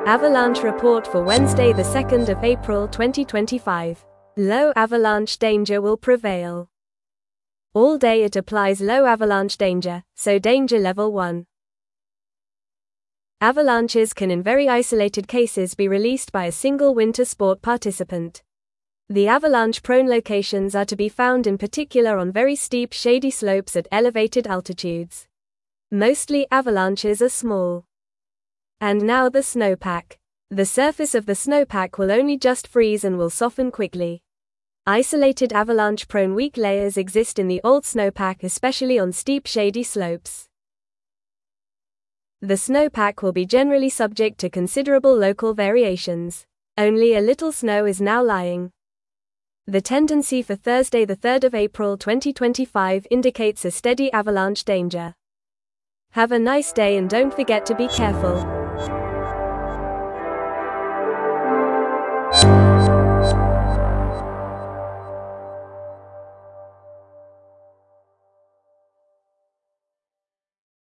Avalanche report for Wednesday, the 2nd of April 2025. Low avalanche danger will prevail. All day it applies low avalanche danger, so danger level 1. Avalanches can in very isolated cases be released by a single winter sport participant. The avalanche-prone locations are to be found in particular on very steep shady slopes at elevated altitudes. Mostly avalanches are small. And now the snowpack. The surface of the snowpack will only just freeze and will soften quickly. Isolated avalanche-prone weak layers exist in the old snowpack, especially on steep shady slopes. The snowpack will be generally subject to considerable local variations. Only a little snow is now lying. The tendency for Thursday, the 3rd of April 2025 indicates a steady avalanche danger. Have a nice day and don't forget to be careful.